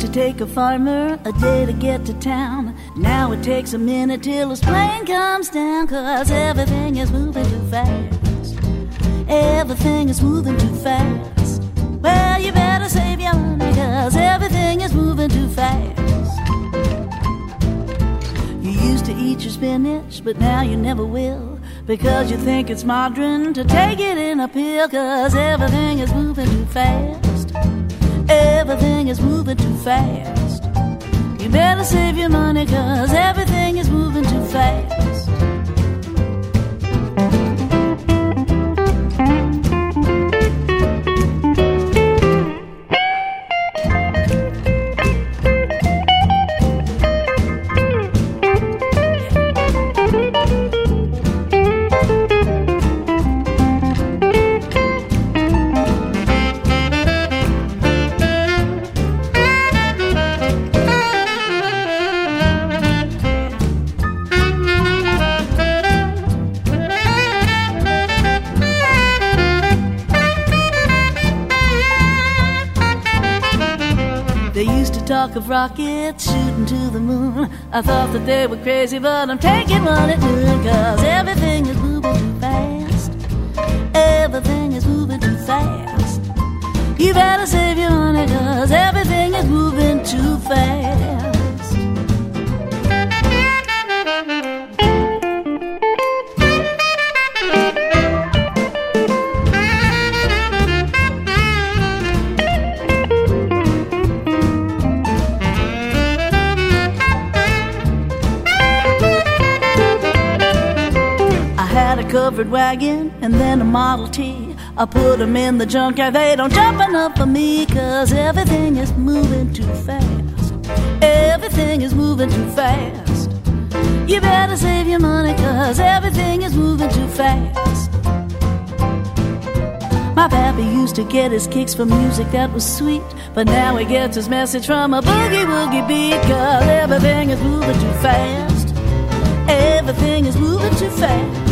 to take a farmer a day to get to town. Now it takes a minute till his plane comes down, 'cause everything is moving too fast. Everything is moving too fast. Well, you better save your money, 'cause everything is moving too fast. You used to eat your spinach, but now you never will, because you think it's modern to take it in a pill, 'cause everything is moving too fast. Everything is moving too fast. You better save your money, 'cause everything is moving too fast. Talk of rockets shooting to the moon. I thought that they were crazy, but I'm taking what it doing, 'cause everything is moving too fast. Everything is moving too fast. You better save your money, 'cause everything is moving too fast. Covered wagon and then a Model T. I put them in the junkyard, they don't jump enough for me, 'cause everything is moving too fast. Everything is moving too fast. You better save your money, 'cause everything is moving too fast. My pappy used to get his kicks from music that was sweet, but now he gets his message from a boogie-woogie beat, 'cause everything is moving too fast. Everything is moving too fast.